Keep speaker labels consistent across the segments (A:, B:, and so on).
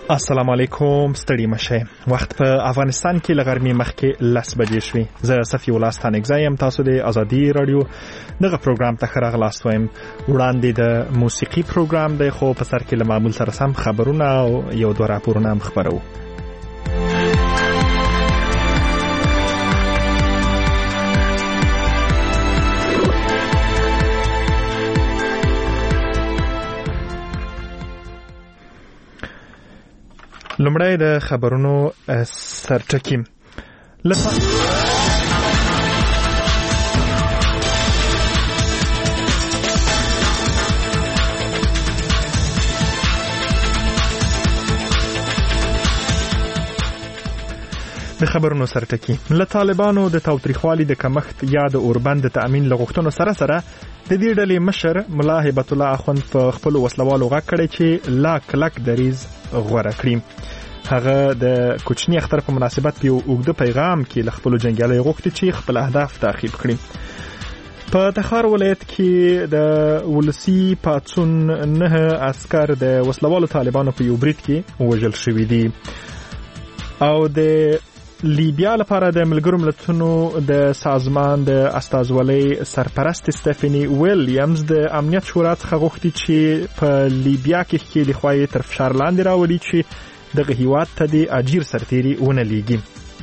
A: السلام علیکم، ستړي مشه. وخت په افغانستان کې لغرمې مخکې 10 بجې شوې. زه صفی الله ستانګزی یم. تاسو د ازادي رادیو دغه پروګرام ته ښه راغلاست وایم. وړاندې د موسیقي پروګرام دی، خو په سر کې له معمول سره سم خبرونه او یو دوه راپورونه هم خپرو. لومړی د خبرونو سرټکی. د خبرونو سرټکی. له طالبانو د تاوتریخوالي د کمښت یا د اوربند د تأمین لغوښتنو سره د دې ډلې مشر ملا هیبت الله اخوند په خپل وسلوالو غږ کړی چې لا کلک دریز غوره کړي. هغه د کوچنی اختر په مناسبت په اوږده پیغام کې له خپل جنګیالیو غوښتي چې خپل اهداف تعقیب کړي. په تخار ولایت کې د ولسی پاڅون 9 عسكر د وسلوالو طالبانو په یو برید کې وژل شوي دي. او د لیبیا لپاره د ملګرو ملتونو د سازمان د استازولۍ سرپرست سټیفنی ویلیامز د امنیت شورا څخه غوښتي چې په لیبیا کې ښکېلې خواوې تر فشار لاندې راولي چې دغه هیواد ته د اجیر سرتیري ونه لیږي.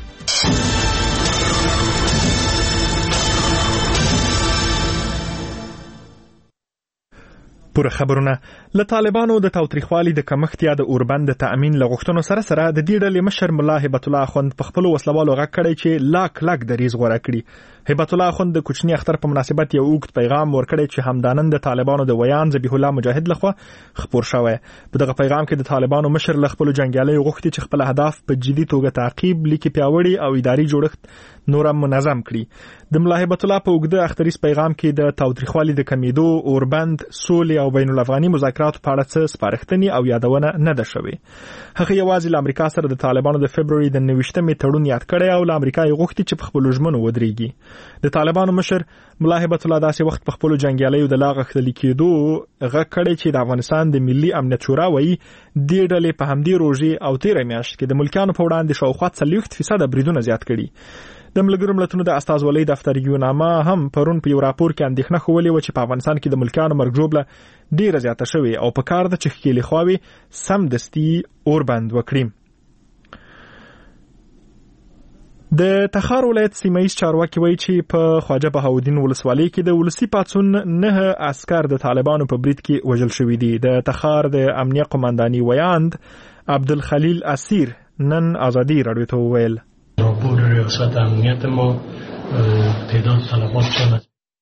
A: پوره خبرونه. له طالبانو د تاوتریخوالي د کمښت یا د اوربند د تأمین لغوښتنو سره د دې ډلې مشر ملا هیبت الله اخوند په خپل وسلوالو غږ کړی چې لا کلک دریز غوره کړي. هیبت الله اخوند د کوچنی اختر په مناسبت یو اوږد پیغام ورکړی چې همدانن د طالبانو د ویان ذبیح الله مجاهد لخوا خپور شوی. په دغه پیغام کې د طالبانو مشر له خپل جنګیالیو غوښتي چې خپل اهداف په جدي توګه تعقیب، لیکي پیاوړي او اداري جوړښت نور منظم کړي. د ملا هیبت الله په اوږده اختریز پیغام کې د تاوتریخوالي د کمیدو، اوربند، سولې او بین الافغاني مذاکراتو په اړه څه سپارښتنې او یادونه نه ده شوې. هغه یوازې له امریکا سره د طالبانو د فبروري د 29مې تړون یاد کړی او له امریکا یې غوښتي چې په خپل ژمنو ودرېږي. د طالبانو مشر ملا هیبت الله داسې وخت په خپل جنګیالیو د لا غښتلي کېدو غږ کړی چې د افغانستان د ملي امنیت شورا وایي دې ډلې په همدې روژې او تېره میاشت کې د ملکیانو په وړاندې شاوخوا 40% بریدونه زیات کړي. د ملګرو ملتونو د استازولۍ دفتر یوناما هم پرون په یو راپور کې اندېښنه ښولې وه چې په افغانستان کې د ملکیانو مرګ ژوبله ډېره زیاته شوې او په کار ده چې ښکېلې خواوې سمدستي اوربند وکړي. د تخار ولایت سیمه ییز چارواکي وایي چې په خواجه بهاودین ولسوالۍ کې د ولسی پاڅون 9 عسكر د طالبانو په برید کې وژل شوي دي. د تخار د امنیه قمانداني ویاند عبدالخلیل اسیر نن ازادي رادیو ته وویل
B: راپور ریاست امنیت ما تعداد طلبات چند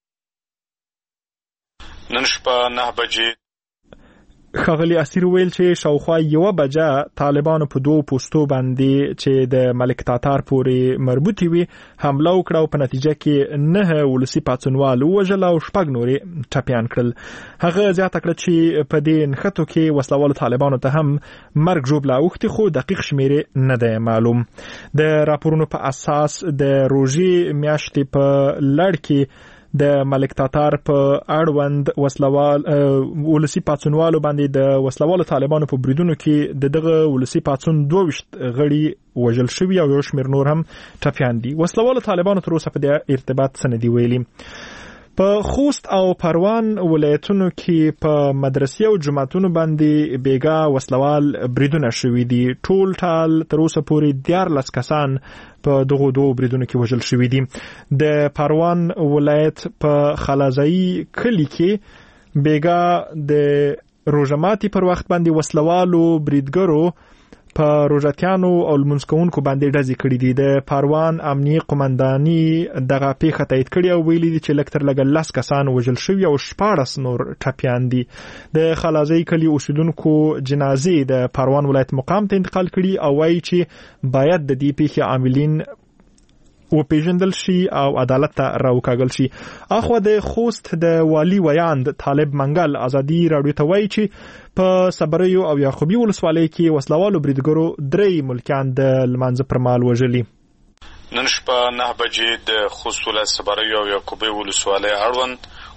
C: نن شپه 9 بجې
A: ښاغلي اسیر ویل چې شاوخوا 1 بجه طالبانو په 2 پوستو باندې چې د ملک تاتار پورې مربوطي وي حمله وکړه او په نتیجه کې 9 ولسی پاڅونوال وژل او 6 نورې ټپیان کړل. هغه زیاته کړه چې په دې نښتو کې وسلوالو طالبانو ته هم مرګ ژوبله اوښتې، خو دقیق شمیرې نه دی معلوم. د راپورونو په اساس د روژې میاشتې په لړ کې د ملک تاتار په اړوند ولسی پاڅونوالو باندې د وسلوالو طالبانو په بریدونو کې دغه ولسی پاڅون 22 غړي وژل شوي او یو شمېر نور هم ټپیان دي. وسلوالو طالبانو تر اوسه په دې ارتباط سندي ویلي. په خوست او پروان ولایتونو کې په مدرسې او جماعتونو باندې بیګا وسلوال بریدونه شوي دي. ټول ټال تر اوسه پورې 14 کسان په دغه 2 بریدونو کې وژل شوي دي. د پروان ولایت په خلازایی کلی کې بیګا د روژماتي پر وخت باندې وسلوالو بریدګرو په روژاتیانو او لمونځ کوونکو باندې ډزې کړي دي. د پروان امنیه قمانداني دغه پیښه تایید کړې او ویلي دي چې لږ تر لږه 10 کسان وژل شوي او 14 نور ټپیان دي. د خلازۍ کلي اوسیدونکو جنازې د پروان ولایت مقام ته انتقال کړي او وایي چې باید د دې پیښې عاملین وپیژندل شي او عدالت ته راوکاږل شي. اخو د خوست د والی ویاند طالب منګل ازادي رادیو ته وایي چې په صبریو او یعقوبی ولسوالۍ کې وسلوالو بریدګرو 3 ملکیان د لمانځه پر مهال وژلي.
C: نن شپه 9 بجې د خوست ولایت صبریو او یعقوبی ولسوالۍ اړوند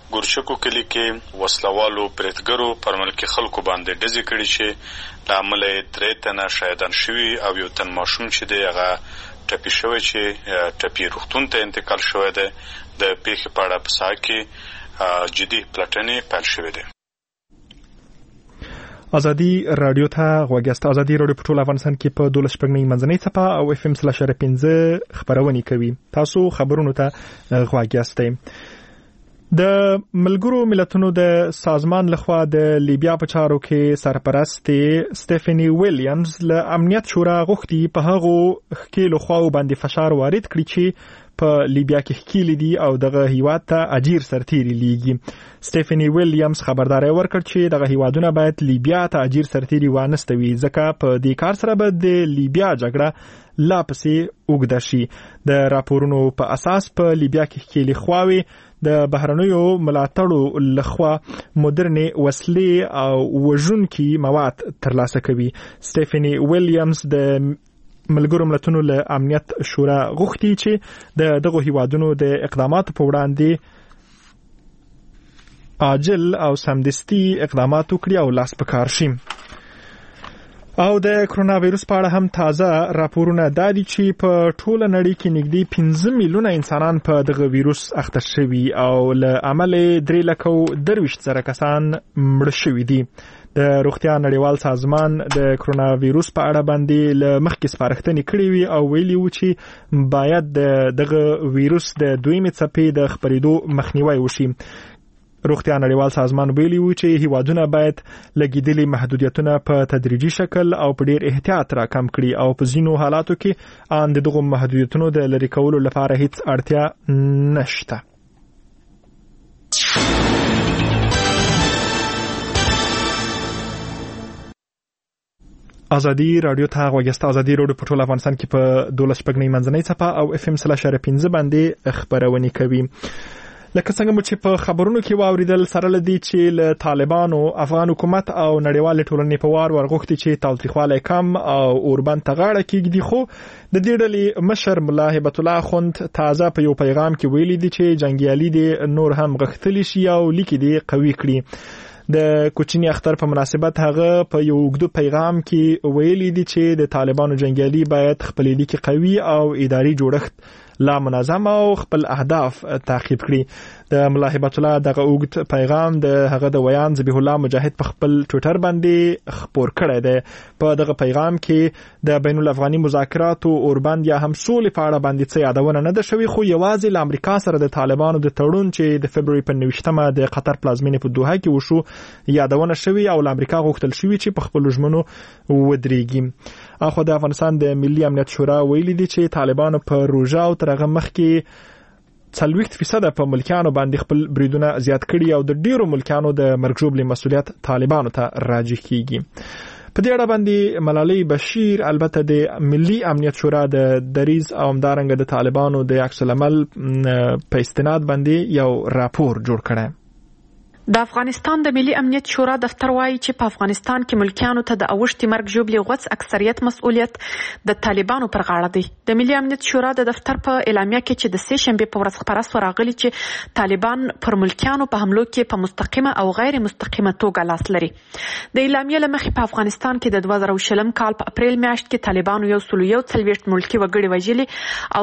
C: ګورشکو کلی کې وسلوالو پرتګرو پر ملکی خلکو باندې ډزې کړي چې لامل یې 3 تنه شهیدان شوي او یو تن ماشوم چې دی هغه ټپي شوی چې ټپي روغتون ته انتقال شوی دی. د پیښې په اړه په ساحه کې جدي پلټنې پیل شوې دي.
A: ازادي رادیو ته غوږیاست. ازادي رادیو په ټول افغانستان کې په 12 منځنۍ څپه او FM/5 خبرونه کوي. تاسو خبرونو ته غوږیاست. د ملګرو ملتونو د سازمان لخوا د لیبیا په چارو کې سرپرست سټيفني ویلیامز له امنیت شورا غوښتي په هغو ښکیلو خواو باندې فشار وارد کړي چې په لیبیا کې ښکیل دي او دغه هیواد ته اجیر سرتیري لیږي. سټيفني ویلیامز خبرداري ورکړ چې دغه هیوادونه باید لیبیا ته اجیر سرتیري وانستوي ځکه په دې کار سره به د لیبیا جګړه لا پسې اوږده شي. د راپورونو په اساس په لیبیا کې ښکیلي خواوې د بهرنیو ملاتړو لخوا مدرنې وسلې او وژونکي مواد ترلاسه کوي. سټيفني ویلیامز د ملګرو ملتونو له امنیت شورا غوښتي چې د دغه هیوادونو د اقداماتو په وړاندې عاجل او سمدستي اقدامات وکړي او لاس په کار شي. او د کرونا وایروس په اړه هم تازه راپورونه دادي چې په ټوله نړۍ کې نږدې 15 میلیونه انسانان په دغه وایروس اخته شوي او له امله 3,23,000 کسان مړه شوي دي. د روغتیا نړیوال سازمان د کرونا وایروس په اړه باندې له مخکې سپارښتنې کړې وي او ویلي و چې باید دغه وایروس د دویمې څپې د خپرېدو مخنیوی وشي. روغتیا نړیوال سازمان ویلي و چې هیوادونه باید لګیدلي محدودیتونه په تدریجي شکل او په ډیر احتیاط راکم کړي او په ځینو حالاتو کې ان دغه محدودیتونو د لرې کولو لپاره هیڅ اړتیا نشته. ازادي رادیو ته غوږیاست. ازادي رادیو په ټول افغانستان کې په 12 منځنۍ څپه او FM/5 باندې خبرونه کوي. لکه څنګه مو چې په خبرونو کې واوریدل سره لدی چې له طالبانو افغان حکومت او نړیوال ټولنې په وار ورغوښتي چې تاوتریخوالی کم او اوربند ته غاړه کېږدي. خو د دې ډلې مشر ملا هبت الله خوند تازه په یو پیغام کې ویلي دي چې جنگیالي دي نور هم غښتلي شي او لیکي دي قوي کړي. د کوچنی اختر په مناسبت هغه په یو اوږد پیغام کې ویلي دي چې د طالبانو جنگیالي باید خپل لیکي قوي او اداري جوړښت لا منظم او خپل اهداف تعقیب کړي. د ملا هبت الله دغه اوږد پیغام د هغه د ویان ذبیح الله مجاهد په خپل ټوئیټر باندې خپور کړی دی. په دغه پیغام کې د بین الافغاني مذاکراتو اوربند یا هم سولې په اړه باندې څه یادونه نه ده شوې، خو یوازې له امریکا سره د طالبانو د تړون چې د فبروري په 29مه د قطر پلازمینې په دوحه کې وشو یادونه شوې او له امریکا غوښتل شوې چې په خپل ژمنو ودرېږي. اخو د افغانستان د ملي امنیت شورا ویلي دي چې طالبانو په روژه او ترغه مخکې 40% په ملکیانو باندې خپل بریدونه زیات کړي او د ډیرو ملکیانو د مرګ ژوبلې مسولیت طالبانو ته راجع کیږي. په دې اړه باندې ملالۍ بشیر البته د ملي امنیت شورا د دریز او همدارنګه د طالبانو د عکس العمل په استناد باندې یو راپور جوړ کړی.
D: د افغانستان د ملي امنیت شورا دفتر وایي چې په افغانستان کې ملکیانو ته د اوښتي مرګ ژوبلې غوڅ اکثریت مسؤلیت د طالبانو پر غاړه دی. د ملي امنیت شورا د دفتر په اعلامیه کې چې د سه شنبه په ورځ خبره سو راغلي چې طالبان پر ملکیانو په حملو کې په مستقیمه او غیر مستقیمه توګه لاس لري. د اعلامیه لمخې په افغانستان کې د 2020 کال په اپریل میاشت کې طالبانو 141 ملکی وګړي وژلي او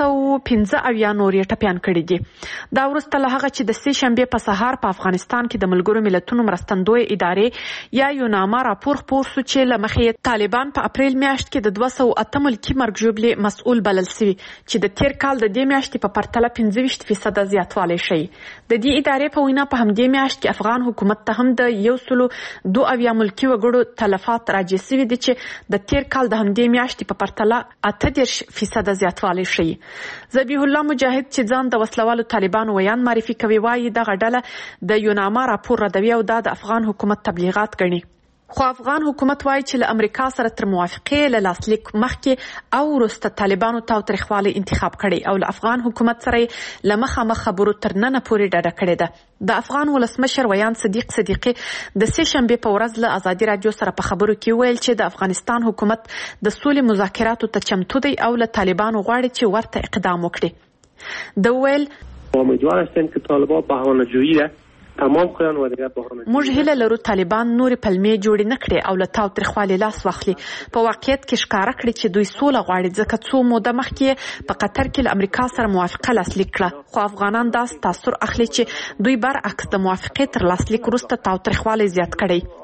D: 215 نور یې ټپيان کړي دي. دا وروسته له هغه چې د سه شنبه په سهار په افغانستان کې د ملګرو ملتونو مرستندوی ادارې یا یوناما راپور خپور سو چې لمخې طالبان په اپریل میاشت کې د 208 ملکی مرګ ژوبلې مسؤل بلل شوی چې د تیر کال د دې میاشتې په پرتله 25% زیاتوالی شي. د دې ادارې په وینا په همدې میاشت کې افغان حکومت ته هم د 102 ملکی وګړو تلفات راجع شوي دي چې د تیر کال د همدې میاشتې په پرتله 18% زیاتوالی شي. ذبیح الله مجاهد چې ځان د وسلوالو طالبانو ویان معرفي کوي وایي دغه ډله د یوناما راپور ردوي او د افغان حکومت تبلیغات ګڼي. خو افغان حکومت وایي چې له امریکا سره تر موافقې له لاسلیک مخکې او وروسته طالبانو تاوتریخوالی انتخاب کړي او له افغان حکومت سره له مخامخ خبرو تر ننه پورې ډډه کړې ده. د افغان ولسمشر ویان صدیق صدیقي د سه شنبه په ورځ له ازادي رادیو سره په خبرو کې ویل چې د افغانستان حکومت د سولې مذاکراتو ته چمتو دی او له طالبانو غواړي چې ورته اقدام وکړي. د ویل
E: امیدوار هستیم که طالبان بهانه‌جویی تمام کړن و دیگه با هم
D: موږ هیله لرو طالبان نور پلمې جوړ نه کړي او له تاو ترخوالي لاس واخلي. په واقعیت کې ښکارا کړي چې دوی سوله غواړي، ځکه څو موده مخکې په قطر کې له امریکا سره موافقه لاسلیک کړه، خو افغانان دا تاثر اخلي چې دوی برعکس د موافقې تر لاسلیک وروسته تاو ترخوالي زیات کړي.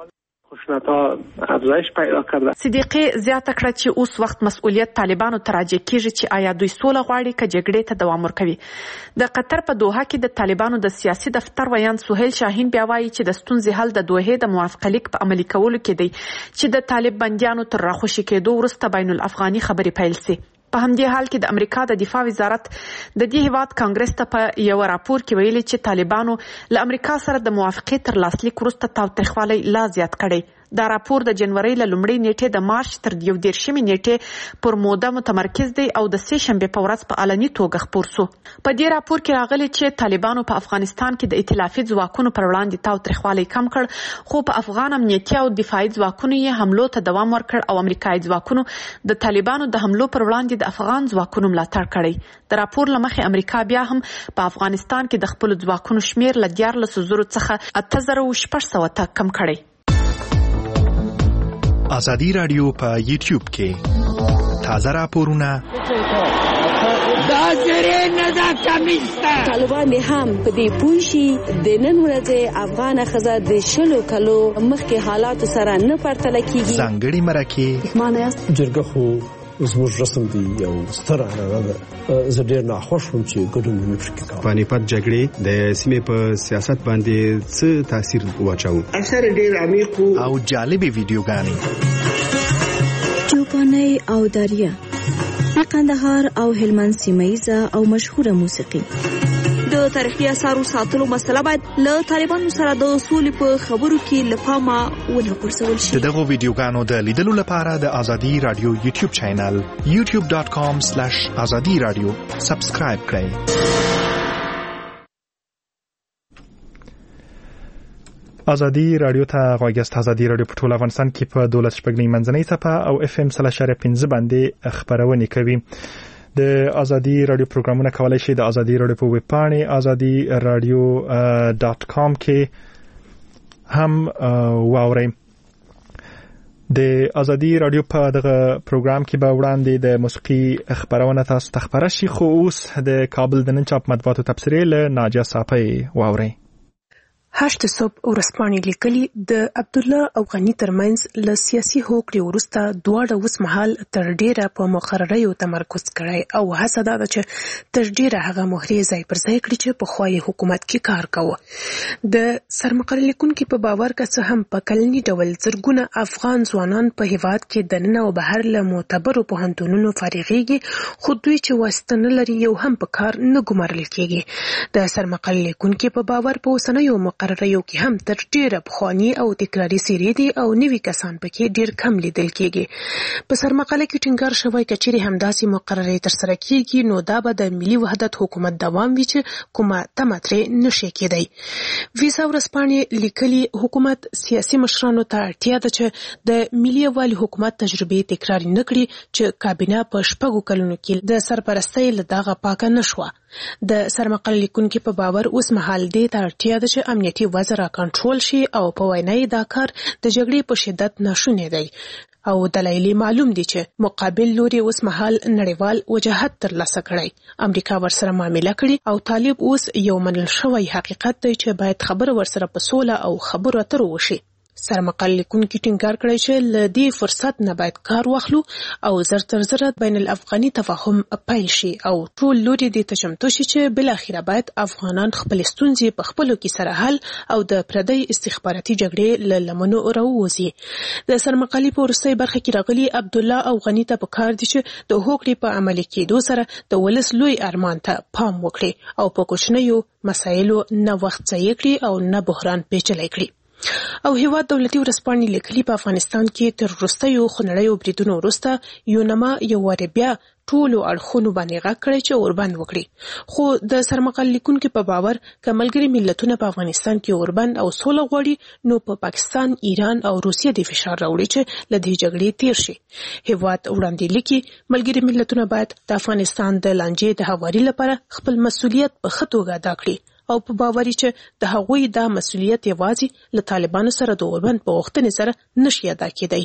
D: صدیقی زیاته کړه چې اوس وخت مسؤلیت طالبانو ته راجع کیږي چې آیا دوی سوله غواړي که جګړې ته دوام ورکوي. د قطر په دوحه کې د طالبانو د سیاسي دفتر ویان سهیل شاهین بیا وایي چې د ستونزې حل د دوحې د موافقه لیک په عملي کولو کې دی چې د طالب بندیانو تر راخوشي کېدو وروسته بین الافغاني خبرې پیل سي. په همدې حال کې د امریکا د دفاع وزارت د دې هیواد کانګرس ته په یو راپور کې ویلي چې طالبانو له امریکا سره د موافقې تر لاسلیک وروسته تاوتریخوالی لا زیات کړی. دا راپور د جنوري له لومړۍ نیټې د مارچ تر 19 نیټې پر موده متمرکز دی او د سه شنبه په ورځ په علني توګه خپور سو. په دې راپور کې راغلي چې طالبانو په افغانستان کې د ائتلافي ځواکونو پر وړاندې تاوتریخوالی کم کړ، خو په افغان امنیتي او دفاعي ځواکونو یې حملو ته دوام ورکړ او امریکایي ځواکونو د طالبانو د حملو پر وړاندې د افغان ځواکونو ملاتړ کړی. د راپور لمخې امریکا بیا هم په افغانستان کې د خپل ځواکونو شمیر له 14,000 څخه 8,600 کم کړی.
F: ازادي رادیو په یوټیوب کې تازه راپورونه
G: طالبان هم په دې پوه شي د نن ورځې افغان ښځه د 20 کلو مخکې حالاتو سره نه پرتله کیږي.
F: ځانګړي مرکې
H: جرګه خو زموږ رسم دی یو ستر عنعنه ده. زه ډېر ناخوښ وم چې ګډون مې پکې کاوه.
I: پانیپت جګړې د سیمې په سیاست باندې څه تاثیر واچاوه؟
J: اثر ډېر عمیق
F: او جالبې ویډیوګانې
G: چوپانۍ او داریا، قندهار او هلمند سیمه‌یزه او مشهوره موسیقي. د تاریخي اثارو ساتلو مسله باید له طالبانو سره د سولې په خبرو کې له پامه ونه غورځول شي.
F: دغه ویډیوګانو د لیدلو لپاره د ازادي رادیو یوټیوب چینل youtube.com/azadiradio سبسکرایب کړئ.
A: ازادي رادیو ته غوږیاست. ازادي رادیو په ټول افغانستان کې په 12 منځنۍ څپه او FM 3.5 باندې خبرونه کوي. د ازادي رادیو پروګرامونه کولای شئ د ازادي رادیو په ویب پاڼې azadiradio.com کې هم واورئ. د ازادي رادیو په دغه پروګرام کې به وړاندې د موسیقي خبرونه تاسو ته خبره شي، خو اوس د کابل د نن چاپ مطبوعاتو تبصرې له ناجیه صافی واورئ.
K: 8 صبح ورځپاڼې لیکلي د عبد الله او غنی ترمنځ له سیاسي هوکړې وروسته دواړه اوس مهال تر ډیره په مقرریو تمرکز کړی او هڅه ده چې تر ډیره هغه مهرې ځای پر ځای کړي چې په خوای حکومت کې کار کوي. د سرمقرر لیکونکو په باور که هم په کلنی ډول زرګونه افغان ځوانان په هیواد کې د نن او بهر له معتبرو پوهنتونونو فارغېږي، خو دوی چې واسطه نه لري یو هم په کار نه ګمارل کېږي. د سرمقرر لیکونکو په باور په اوسنیو مقرریو کې هم تر ډیره پخوانی او تکراری سری دي او نوي کسان پکې ډیر کم لیدل کېږي. په سرمقاله کې ټینګار شوی کچېرې همداسې مقررې تر سره کېږي نو دا به د ملي وحدت حکومت دوام وي چې کومه تمه ترې نشي کېدی. ویزا ورځپاڼې لیکلي حکومت سیاسي مشرانو ته اړتیا ده چې د ملي یووالي حکومت تجربې تکرار نه کړي چې کابینه په 6 کلونو کې د سرپرستۍ له دغه پاکه نشوه. د سرمقاله لیکونکو په باور اوس مهال دې ته اړتیا ده چې امنیتي وضع را کنټرول شي او په وینا یې دا کار د جګړې په شدت ناشونی دی او دلایل معلوم دي چې مقابل لوري اوس مهال نړیوال وجاهت ترلاسه کړی، امریکا ورسره معامله کړي او طالب اوس یو منل شوی حقیقت دی چې باید خبر ورسره په سوله او خبرو اترو وشي. سرمقاله لیکونکو ټینګار کړی چې له دې فرصت نه باید کار واخلو او زر تر زر بین الافغاني تفاهم پیل شي او ټول لوري دې ته چمتو شي چې بل اخیره باید افغانان خپل ستونزې په خپلو کې سره حل او د پردی استخباراتي جګړې له لمنو راووځي. د سرمقالې په وروستۍ برخه کې راغلي عبد الله او غنی ته پکار دي چې د هوکړې په عملي کېدو سره د ولس لوی ارمان ته پام وکړي او په کوچنیو مسایلو نه وخت ضایع کړي او نه بحران پیچلی کړي. او هیواد دولتي ورځپاڼې لیکلي په افغانستان کې تر وروستیو خونړیو بریدونو وروسته یونما یو وار بیا ټولو اړخونو باندې غږ کړی چې اوربند وکړي. خو د سرمقاله لیکونکو په باور که ملګري ملتونه په افغانستان کې اوربند او سوله غواړي نو په پاکستان، ایران او روسیې د فشار راوړي چې له دې جګړې تیر شي. هیواد وړاندې لیکي ملګري ملتونه باید د افغانستان د لانجې د هواري لپاره خپل مسؤلیت په ښه توګه ادا کړي او په باوري چې د هغوی دا مسؤلیت یوازې له طالبانو سره د اوربند په غوښتنې سره نشي ادا کېدی.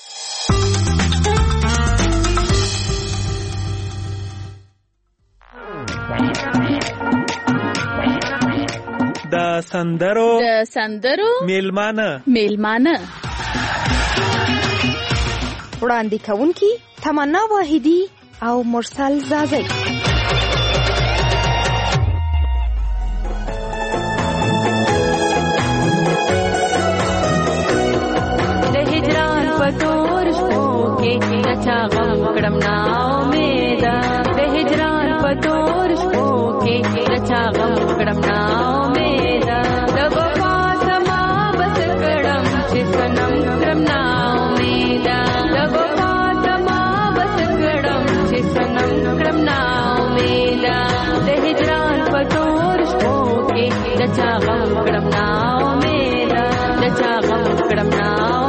A: د سندرو میلمانه
G: وړاندې کوونکي تمنا واحدی او مرسل زازی.
E: د هجران په تور شپو کې چا غم کړم نا امیده، د هجران په تور شپو کې چا غم کړم نا امیده، د وفا سما بس کړم چې سنم کړم نا امیده، د وفا سما بس کړم چې سنم کړم نا امیده، د هجران په تور شپو کې چا غم کړم نا امیده، د چا غم کړم نا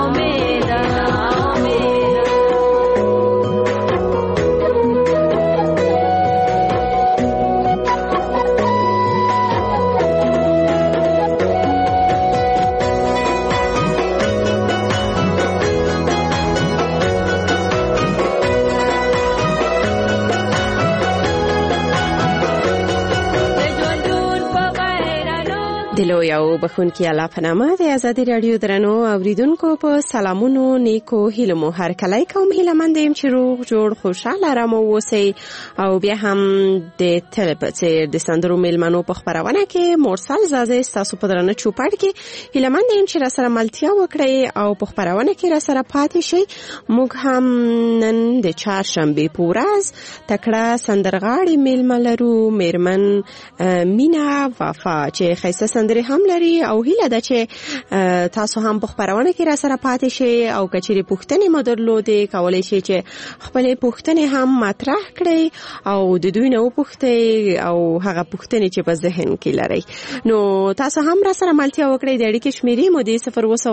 J: دلو یو بخونکی الله په نامه د آزادي رادیو درنو اوریدونکو په سلامونو نیکو هیلو مو هر کله کوم هیله مند يم چې روغ جوړ خوشاله آرام اوسئ او بیا هم د تلپڅ د سندرو میلمنو په خبرونه کې مرسل زازه تاسو په درنه چوپړ کې هیله مند يم چې را سره ملتیا وکړئ او په خبرونه کې را سره پاتې شئ. موږ هم نن د چهارشنبه په ورځ تکړه سندرغاړي میلملرو میرمن مینا وفا چې خیسه سندري هم لري او هیله ده چې تاسو هم په خبرونه کې را سره پاتې شئ او کچېرې پوښتنې مو درلودې کولای شئ چې خپلې پوښتنې هم مطرح کړئ او د دوی نه وپوښتئ او هغه پوښتنې چې په ذهن کې لرئ. نو تاسو هم را سره ملتیا وکړئ. د اړیکې شمیرې مو د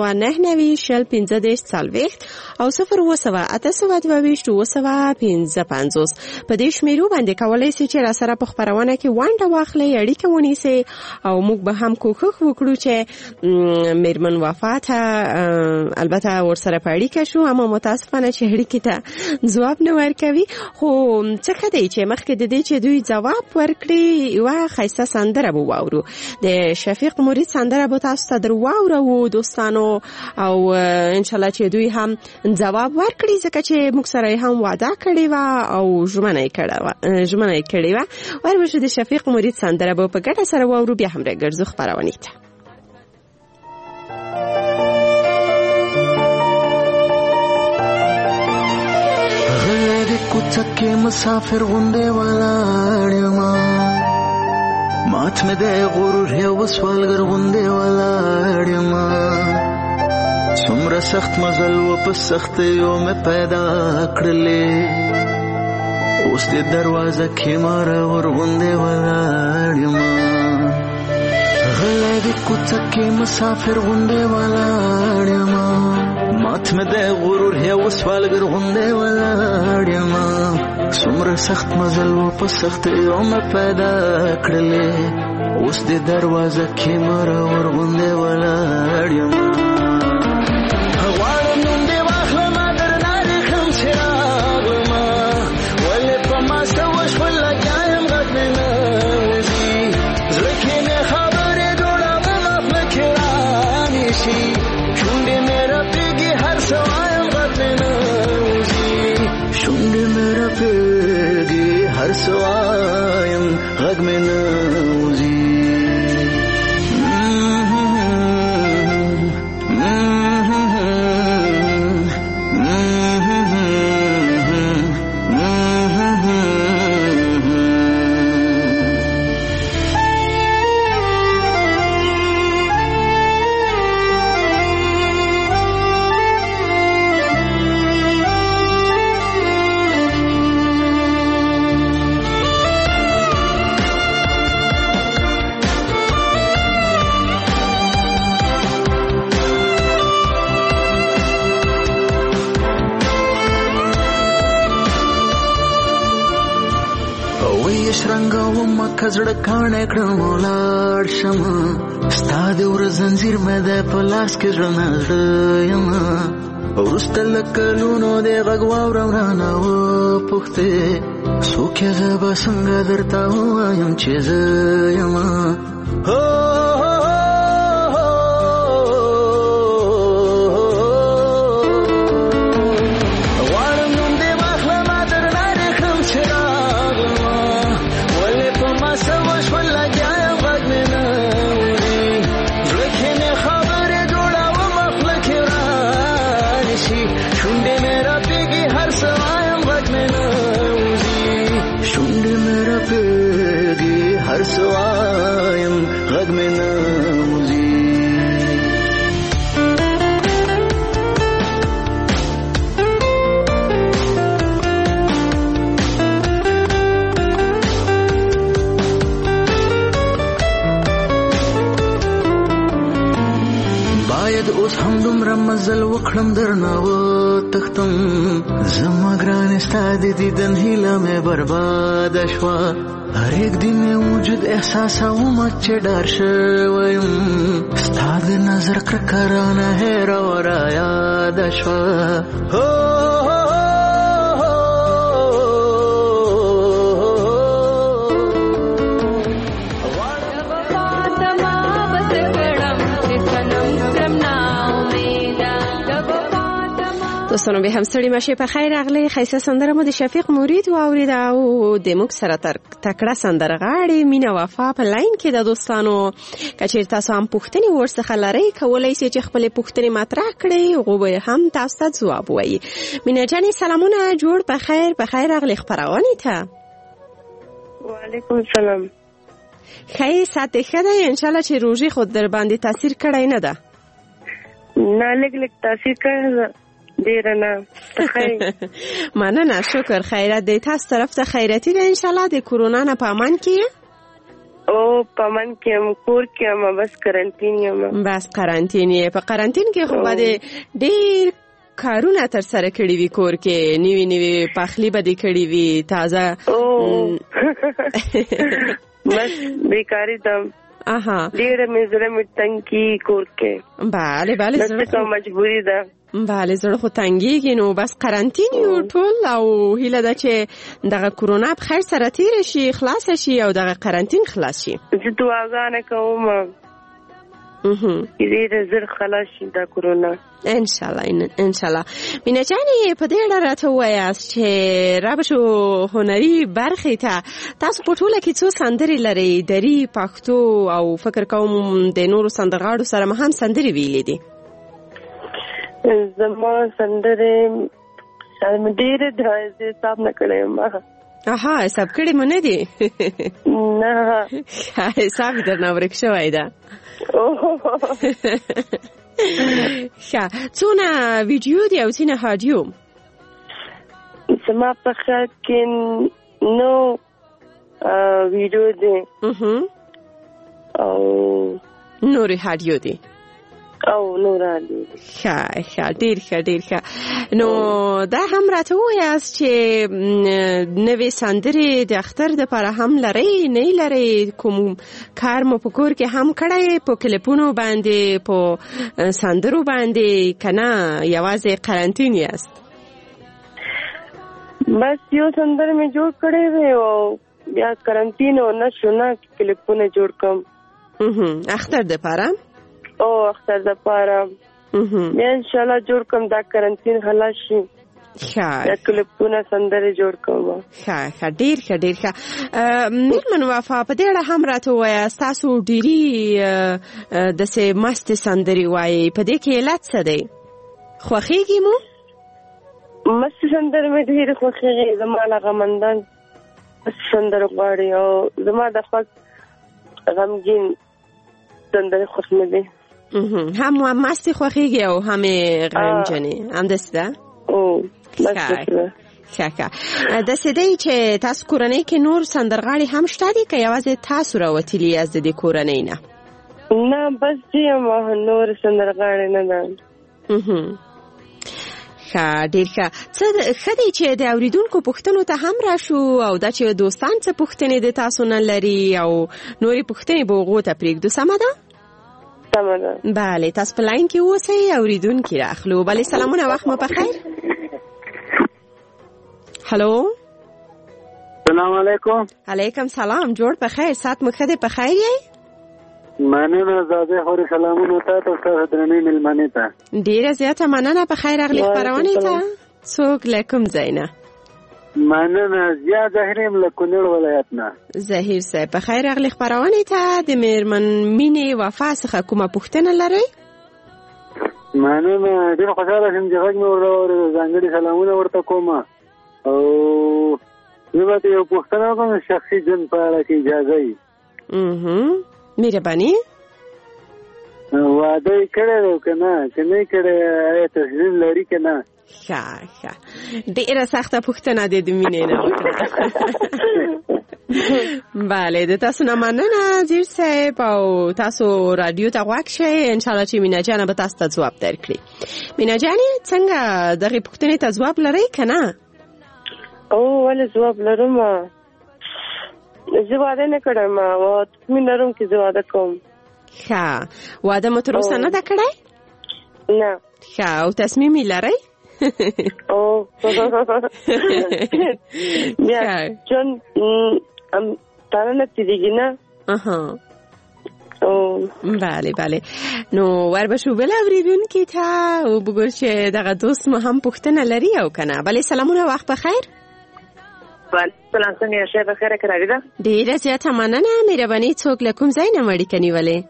J: 029904040 او 02882 په دې شمیرو باندې کولای شئ چې را سره په خبرونه کې ونډه واخلئ، اړیکه ونیسئ او موږ به هم کوښښ وکړو چې میرمن وفا ته البته ورسره په اړیکه شو، اما متاسفانه چې اړیکې ته ځواب نه ورکوي. خو څه ښه دی چې مخکې د دې چې دوی ځواب ورکړي یوه ښایسته سندره به واورو. د شفیق مرید سندره به تاسو ته در واورو دوستانو او انشاءالله چې دوی هم ځواب ورکړي ځکه چې موږ سره هم وعده کړې وه او ژمنه یې کړې وه. وربشو د شفیق مرید سندره به په ګډه سره واورو، بیا هم راګرځو خپرونې ته.
L: غیر کوڅه مسافر غوندې ولاړ یما، مات مې د غرور یو سوالګر غوندې ولاړ یما، څومره سخت مزل و په سختیو مې پیدا کړلې، اوس دې دروازه کې ماره ور غوندې ولاړ یما. غلی د کوڅه کې مسافر غوندې ولاړ یما، مات مې د غرور یو سوالګر غوندې ولاړ یما، څومره سخت مزل و په سختیو مې پیدا کړلې، اوس دې دروازه کې ماره ور غوندې ولاړ یما. هر سوایم غږ مې نه وځي، لکه زړه کاڼی کړم ولاړ شمه ستا د وره زنځیر مې دی په لاس کې زړه نه زړه یمه وروسته له کلونو دې غږ واورم رانه وپوښتې څوک یې زه به څنګه درته ووایم چې زه یمه هر سوایم غږ مې نه وځي باید اوس هم دومره مزل وکړم درنه وتښتم زما ګرانې ستا د دیدن هیله مې برباده شوه هر یک دی مې وجود احساسوم چې ډار شوی یم ستا د نظر کرکه رانه هېره و رایاده شوه
J: دوستانو به هم ستړي مشه په خیر راغلی خیسه سندره مو د شفیق مرید واورید او د موږ سره تکړه سندرغاړي مینا وفا په لاین کې د دوستانو کچیر تاسو هم پوښتنې ورڅخه لرئ کولای شئ چې خپل پوښتنې مطرح کړئ او به هم تاسو ته ځواب وایي مینا جانې سلامونه جوړ په خیر راغلی خبرونه ته
M: وعلیکم السلام
J: خیر ساته خدای ان شاء الله چې روزي خود در باندې تاثیر کړی نه ده
M: نه لګ تاثیر کړی ډیر نه
J: مننه شکر خیرت دی تاسو طرف ته خیرتی ده ان شاء الله د کرونا نه پامان کې
M: او پامان کې کور کې بس قرنطین یم
J: بس قرنطین یې په قرنطین کې خو باندې ډیر کارونه تر سره کړی وی کور کې نیوی پخلی بده کړی وی تازه
M: بس بیکاری دم ډیر مزره مټنګي کور کې
J: bale
M: زړه مجبوری ده
J: bale زړه خو تنګيږي نو بس قرنطین یو ټول او هیله ده چې دغه کرونا په خیر سره تیر شي خلاص شي او دغه قرنطین خلاص شي
M: زه دعاګانې کوم دې زر خلاص شي دا کرونا
J: ان شاء الله مینا جانې په دې اړه راته وایاست چې رابشو هنري برخې ته تاسو په ټوله کې څو سندرې لرئ دري پښتو او فکر کوم د نورو سندرغاړو سره هم سندرې ویلې دي
M: زما سندرې ډېرې د حساب نه کړی یم
J: حساب کړی مو نه دي
M: نه
J: حساب یې درنه ورک شوی ده څونه ویډیو دی او څونه هاډیو
M: زما په خیال کې نو ویډیو دی او
J: نورې هاډیو دی
M: او نور هاډیو
J: ډیر ښه نو دا هم راته وایاست چې نوې سندرې د اختر دپاره هم لرئ نه لرئ کوم کار مو په کور کې هم کړی په کلیپونو باندې په سندرو باندې که نه یوازې قرنطین یاست
M: بس یو سندر مې جوړ کړی دی او بیا قرنطین او نشو نه کلیپونه جوړ کړم
J: اختر دپاره
M: او اختر دپاره بیا انشاءالله جوړ کوم دا قرنطین خلاص شي دا کلیپونه سندرې جوړ کوم
J: ډیر ښه میرمن وفا په دې اړه هم راته ووایاست تاسو ډېرې داسې مستې سندرې وایئ په دې کې علت څه دی خوښېږي مو
M: مستې سندرې مې ډېرې خوښېږي زما لغمندان مستې سندرې غواړي او زما د خوښ غمګین سندرې خوښ مې دي
J: هم مستې خوښېږي او هم غمجنې همداسې ده داسې دی چې تاسو کورنۍ کې نور سندرغاړي هم شته دي که یوازې تاسو راوتلي یاست د دې کورنۍ نه
M: نه بس یم نور سندرغاړي نه ده
J: ښه ډېر ښه. ښه دی چې د اوریدونکو پوښتنو ته هم راشو او دا چې دوستان څه پوښتنې د تاسو نه لري او نورې پوښتنې به هغو ته پرېږدو. سمه ده؟
M: سمه ده.
J: بله تاسو په لاین کې اوسئ اوریدونکي راخلو. بلې سلامونه وخت مو پخیر. هلو
N: السلام علیکم.
J: علیکم سلام. جوړ پخیر. سات مو ښه دی؟ پخیر یې؟
N: مننه زاده خوري. سلامونه تاسو ته درنې مېلمنې ته.
J: ډیره زیاته مننه. پخیر راغلی خپرونې ته. څوک له کوم ځای نه؟
N: مننه. زیاد زهیر یم له کونړ ولایت نه.
J: زهیر صاحب پخیر راغلی خپرونې ته. د میرمن مینې وفا څخه کومه پوښتنه لرئ؟
N: مننه. ډېر خوشحاله شوم چې غږ مې واورېد. ځانګړي سلامونه ورته کوم او زه به یو پوښتنه وکړم شخصي ژوند په اړه کې اجازه وي.
J: مهرباني.
N: واده یې کړی دی که نه؟ که نه یې کړی آیا تصمیم لري که نه؟
J: ښه ښه. ډېره سخته پوښتنه دی د مینې نه وکړه. بله د تاسو نه مننه زیر صاحب او تاسو رادیو ته غوږ شئ. انشاءالله چې مینا جانه به تاسو ته ځواب درکړي. مینا جانې څنګه دغې پوښتنې ته ځواب لرئ که نه؟
M: ولې ځواب لرم. زه واده نه کړم او تصمیم لرم چې زه واده کوم.
J: ښه. واده مو تر اوسه نه ده کړی؟
M: نه.
J: ښه. او تصمیم یې لرئ؟
M: بیا چون تانه نه تیریږي نه.
J: بله بله. نو ور بشو بل اوریدونکي ته او بګور چې دغه دوست مو هم پوښتنه لري او که نه. بلې سلامونه وخت بخیر.
O: سلام څنګه یې؟ ښه بخیره که راویده؟
J: ډېره زیاته مننه. مهرباني څوک له کوم ځای نه مې اړیکه نیولې؟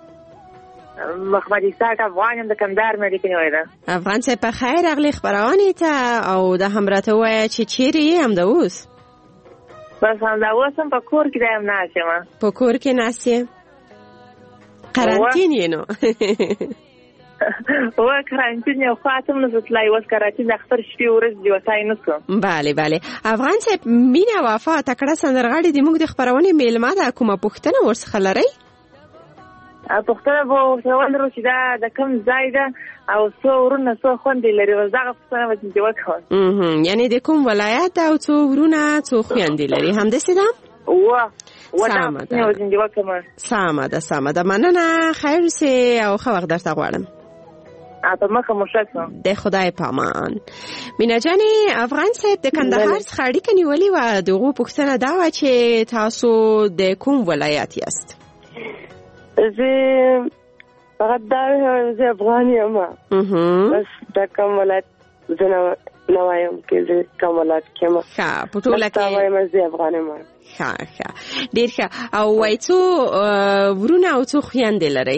O: محمد اسحاق افغان یم د کندهار مې اړیکه نیولې ده.
J: افغان صاحب په خیر راغلی خپرونې ته او دا هم راته ووایه چې چیرې یې همدا اوس؟
O: بس همدا اوس هم په کور کې یم ناست یم.
J: په کور کې ناست یې؟ قرنطین یې نو؟
O: قرنطین یو خواته هم نسو تلای. اوس قرنطین د اختر شپې ورځ دی وتای نسو.
J: بله بله. افغان صاحب مینه وفا تکړه سندرغاړې د موږ د خپرونې میلمه ده. کومه پوښتنه ورڅخه لرئ؟
O: پوښتنه به ورته ولرو چې دا د کوم ځای ده او څو ورونه څو خویندې لري. اوس دغه پوښتنه به چې وکړم. یعنې
J: د کوم ولایت ده او څو ورونه څو خویندې لري همداسې ده؟ سمه ده سمه ده. مننه. خیر اوسې او ښه وخت درته غواړم.
O: په مخه مو ښه شم.
J: د خدای په امان. مینا جانې افغان صاحب د کندهار څخه اړیکه نیولې وه. د هغو پوښتنه دا وه چې تاسو د کوم ولایت یاست؟
M: زه فقط دا زه افغان یم. بس دا کوم ولایت زه نه وایم چې زه کوم ولایت کې یم.
J: ښه. په ټوله کې
M: وایم زه افغان یم.
J: ښه ښه. ډېر ښه. او وایي څو ورونه او څو خویندې لرئ؟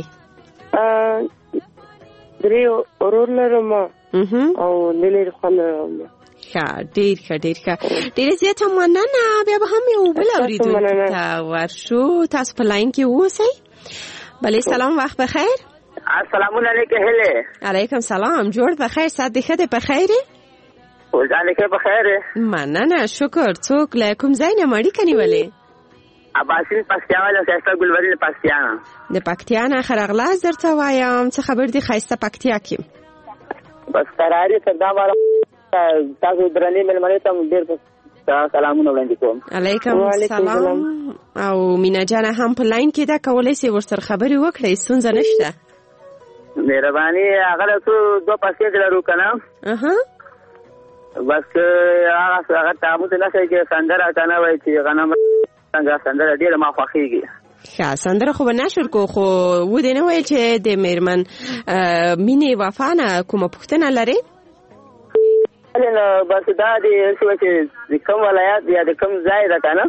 M: 3 ورور لرم او لري خوند لرم.
J: ښه. ډېر ښه ډېر ښه. ډېره زیاته مننه. بیا به هم یو بل اورېدونکي ته ورشو. تاسو په لاین کې اوسئ. بلې سلام وخت بخیر.
P: السلام علیکم. هله.
J: علیکم سلام. جوړ بخیر. سات دې ښه دی؟ پخیر یې؟
P: ځان دې ښه بخیر یې؟
J: مننه. شکر. څوک له کوم ځای نه مې اړیکه نیولې؟
P: عباسین پکتیا والا ښایسته ګلبرین د پکتیا نه.
J: د پکتیا نه ښه راغلاست درته وایم. څه خبر دي ښایسته پکتیا کې؟
P: بس قراري سردام والا تاسو درنې مېلمنې ته ډېر سلامونه وړاندې کوم.
J: علیکم السلام. او مینا جانه هم په لاین کې ده. کولی سئ ورسره خبرې وکړئ. ستونزه نشته.
P: مهرباني. هغه له څو 2 پاسې لرو که نه؟ بس هغه تعامل نه کوي چې سندره که نه وایي چې غنم څنګه سندره ډېره ما خوښېږي.
J: ښه. سندره خو به نشر کو خو و دې نه ویل چې د میرمن مینې وفا نه کومه پوښتنه لرئ؟
P: بس دا دی چې د کوم ولایت یا د کوم ځای ده که نه؟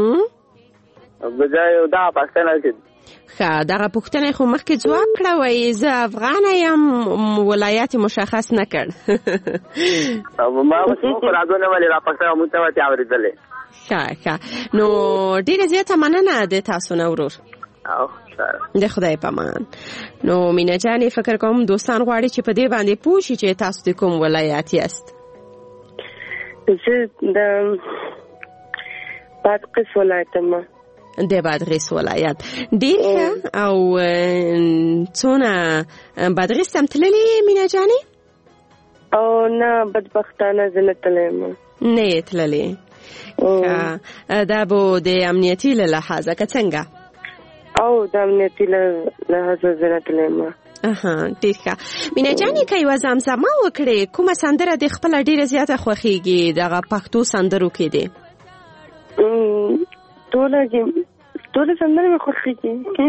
P: دا پوښتنه چې
J: ښه. دغه پوښتنه خو مخکې ځواب کړه. وایي زه افغانه یم. ولایت مشخص نه کړ.
P: ما اوس خو راځو ولې را پوښتنه موږ ته وتې اورېدلې.
J: ښه ښه. نو ډېره زیاته مننه د تاسو نه ورور. د خدای په امان. نو مینا جانې فکر کوم دوستان غواړي چې په دې باندې پوه شي چې تاسو د کوم ولایت یاست؟
M: زه د بادغیس ولایت یم.
J: د بادغیس ولایت. ډېر ښه. او څونه بادغیس ته هم تللې مینا جانې؟
M: او نه بدبختانه زه نه تللی یم.
J: نه یې تللی. دا به د امنیتي له لحاظه که څنګه؟
M: او د امنیتي له لحاظه زه نه تللی یم.
J: ډېر ښه. مینه جانې که یوه زمزمه وکړې کومه سندره دې خپله ډېره زیاته خوښېږي دغه پښتو سندرو کې دی؟
M: ټوله سندرې مې خوښېږي.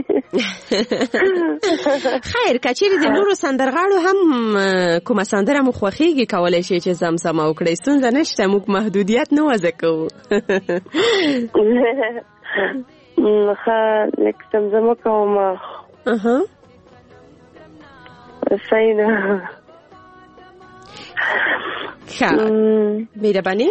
J: خیر که چیرې د نورو سندرغاړو هم کومه سندره مو خوښېږي کولی شئ چې زمزمه وکړئ، ستونزه نشته، موږ محدودیت نه وضع کوو.
M: ښه لږ زمزمه کوم. صحیح ده.
J: ښه مهرباني.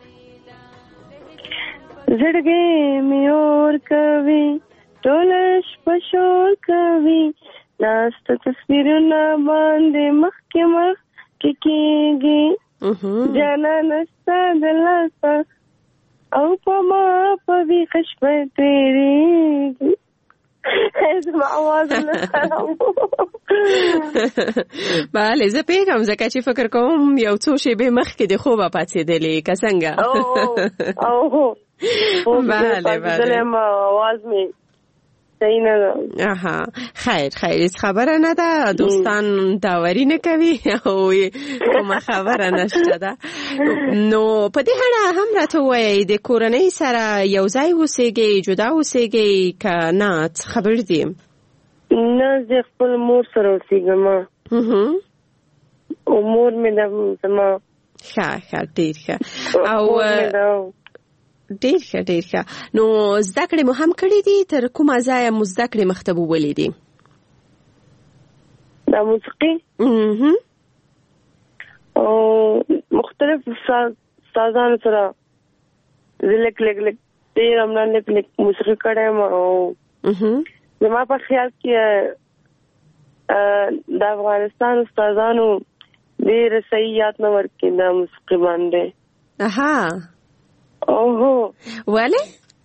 M: زړګی مې اور کوي ټوله شپه شور کوي ناسته تصویرونه باندې مخکې مخکې کېږي جانانه ستا د لاسه او په ما په ویښه شپه تېرېږي. زما اواز نه خراب.
J: بله زه پوهېږم ځکه چې فکر کوم یو څو شېبې مخکې د خوبه پاڅېدلې که څنګه؟
M: بله اواز مې صحیح نه ده.
J: خیر هیڅ خبره نه ده، دوستان داوري نه کوي او کومه خبره نشته ده. نو په دې اړه هم راته ووایئ د کورنۍ سره یو ځای اوسېږئ، جدا اوسېږئ که نه څه خبر دي؟
M: نه زه خپل مور سره اوسېږم او مور مې ده زما.
J: ښه ډېر ښه. او ډېر ښه. نو زده کړې مو هم کړې دي؟ تر کومه ځایه مو زده کړې مخته وولې دي؟
M: دا موسیقي او مختلف استادانو سره زه لږ ډېر همدا لږ موسیقي کړې یم او زما په خیال کې د افغانستان استادانو ډېر صحیح یاد نه ورکړي دا موسیقي باندې.
J: ولې؟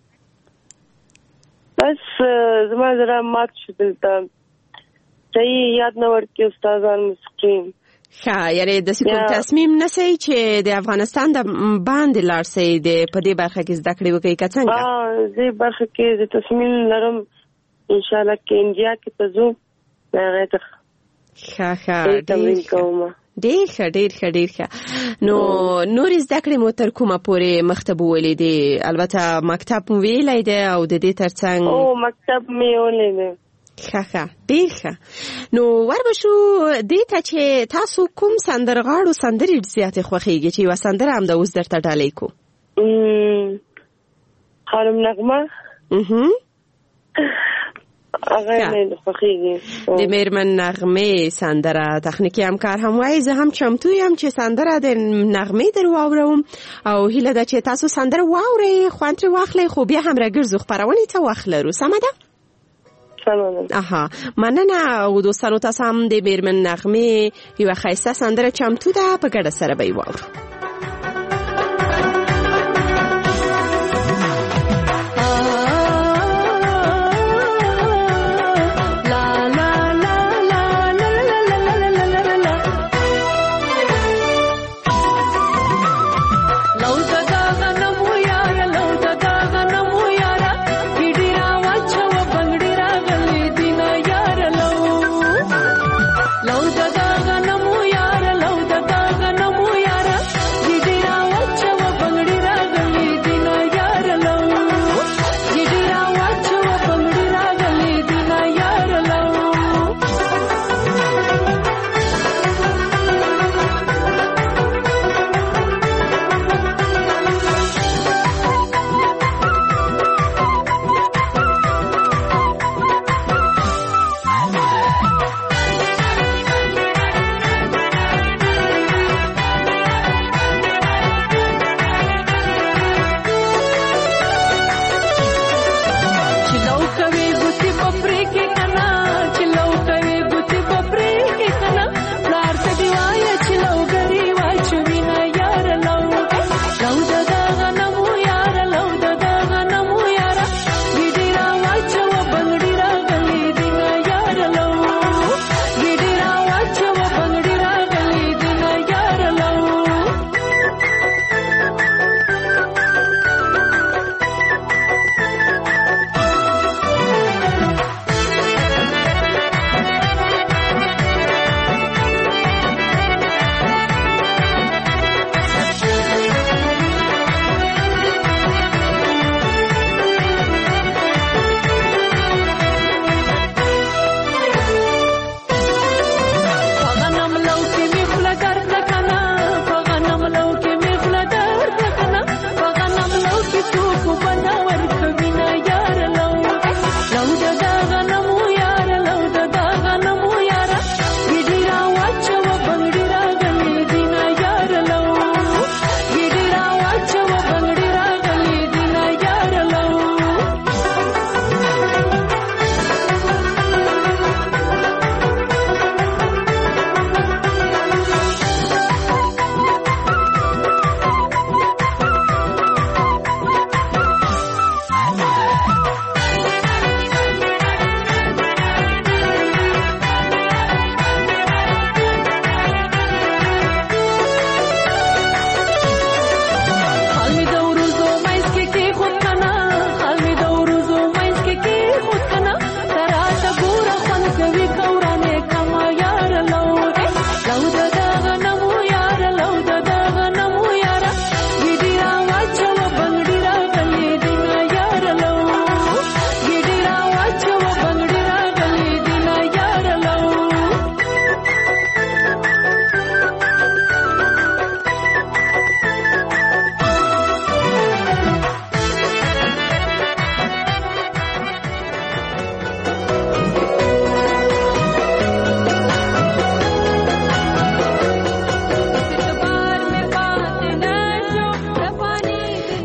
M: بس زما زړه مات شو دلته صحیح یاد نه ورکړي استادان موسیقي.
J: ښه یعنې داسې کوم تصمیم نسئ چې د افغانستان د باندې لاړ سئ په دې برخه کې زده کړې وکړئ که څنګه؟
M: زه برخه کې د تصمیم لرم انشاءالله کې انډیا کې ته ځو هغې ته تمرین کوم.
J: ډېر ښه. نو نورې زده کړې مو تر کومه پورې مخته بولې دي؟ البته مکتب مو ویلی دی او د دې ترڅنګ
M: مکتب مې ویلی دی.
J: ښه ډېر ښه. نو وربشو دې ته چې تاسو کوم سندرغاړو سندرې زیاتې خوښېږي چې یوه سندره هم د اوس درته ډالۍ کو؟
M: خانم نغمه هغه مې خوښېږي.
J: د میرمن نغمې سندره تخنیکي همکار هم وایي زه هم چمتو یم چې سندره د نغمې در واورم او هیله ده چې تاسو سندره واورئ، خوند ترې واخلئ، خو بیا هم راګرځو خپرونې ته وخت لرو. سمه ده؟ مننه. او دوستانو تاسو هم د میرمن نغمې یوه ښایسته سندره چمتو ده، په ګډه سره به یې واورو.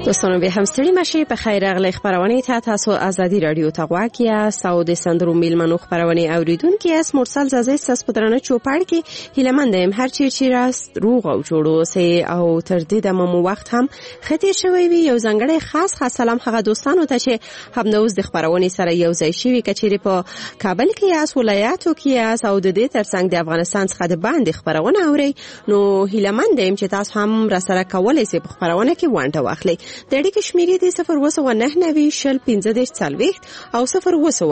J: دوستانو به هم ستړي مشي په خیر راغلی خبرونه ته تاسو ازادي رادیو ته غواړئ یا سعود سندرو میلمنو خبرونه اوریدونکو اس مرسل زازي ساس پدرانه چوپړ کې هیلمندم هر چی راست روغ او جوړو سي او تر دې د مو وخت هم ختی شوی وي یو ځنګړی خاص سلام هغه دوستانو ته چې هم نوز د خبرونه سره یو ځای شي کچېری په کابل کې اس ولایاتو کې اس او د دې ترڅنګ د افغانستان څخه د باندې خبرونه اوري نو هیلمندم چې تاسو هم را سره کولای سي په خبرونه کې وانټه واخلئ د اړیکې شمیرې د 02990 او 0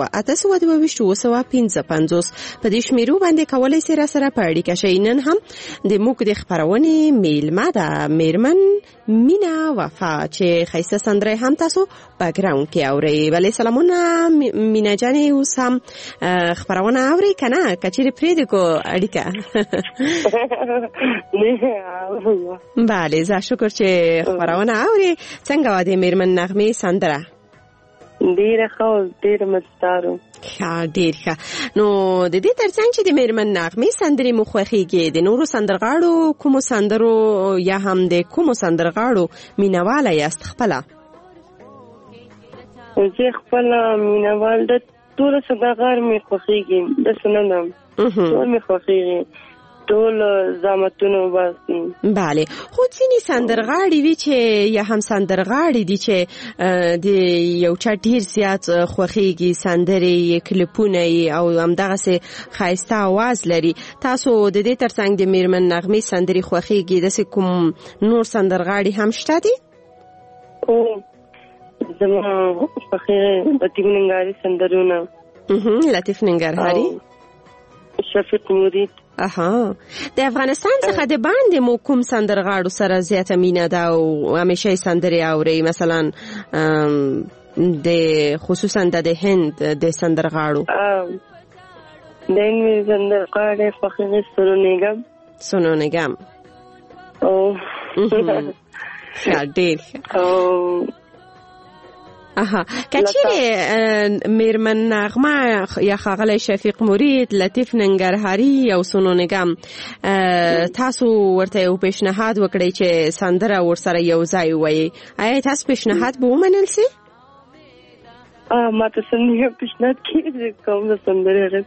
J: په دې شمیرو باندې کولای سي را سره په اړیکه شئ. نن هم د موږ د خبرونې میلمه ده میرمن مینا وفا چې خیسته سندره هم تاسو بګراوند کې اوري. ولی سلامونه مینا جانې اوس هم خبرونه اوري کنه کچېری پرې کو اړیکه بله زه شکر چې خبرونه اوري. څنګه و دې میرمن نغمه سندره؟
M: ډیره ښه ډیره مستارو
J: ښه ډیر ښه. نو د دې ترڅنګ چې د میرمن نغمه سندرې مو خوښیږي د نورو سندرغاړو کوم سندرو یا هم د کوم سندرغاړو مینواله یاست خپله؟
M: زه خپله مینوال د ټول سندرغاړو مې خوښیږي د سنندم ټول مې خوښیږي ټول زامتونو واسي.
J: بله خو ځینې سندرغاړي وی چې یا هم سندرغاړي دي چې د یو چا ډیر زیات خوښیږي سندرې کلیپونه او همدغه سه خایسته आवाज لري. تاسو د دې ترڅنګ د میرمن نغمه سندرې خوښیږي د کوم نور سندرغاړي هم شته دي؟
M: او زما خوښیږي لطیف ننګرهاري سندرونه
J: لطیف ننګرهاري
M: شفیق مرید.
J: د افغانستان څخه د باندې مو کوم سندرغاړو سره زیاته مینه ده او همیشه سندرې اوري مثلا د خصوصا د هند د سندرغاړو؟
M: د هند سندرغاړي خوښیږي سونو نګم او
J: ډېر کچېری میرمن نغمه یا ښاغلی شفیق مرید لطیف ننګرهاري او سونو نګم تاسو ورته یو پیشنهاد وکړئ چې سندره ورسره یو ځای ووایي آیا تاسو پیشنهاد به ومنل سي؟
M: ما ته څنګه پیشنهاد کېږي کوم سندره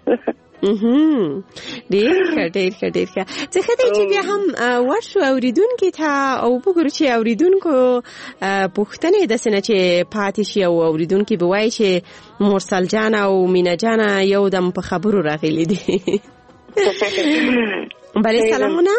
J: ډیر ښه څه خدای چې بیا هم ورشو اوریدونکو ته او وګورو چې اوریدونکو پوښتنې د سینه چې پاتې شي او اوریدونکو به وایي چې مرسل جان او مینا جان یو دم په خبرو راغلي دي. بله سلامونه.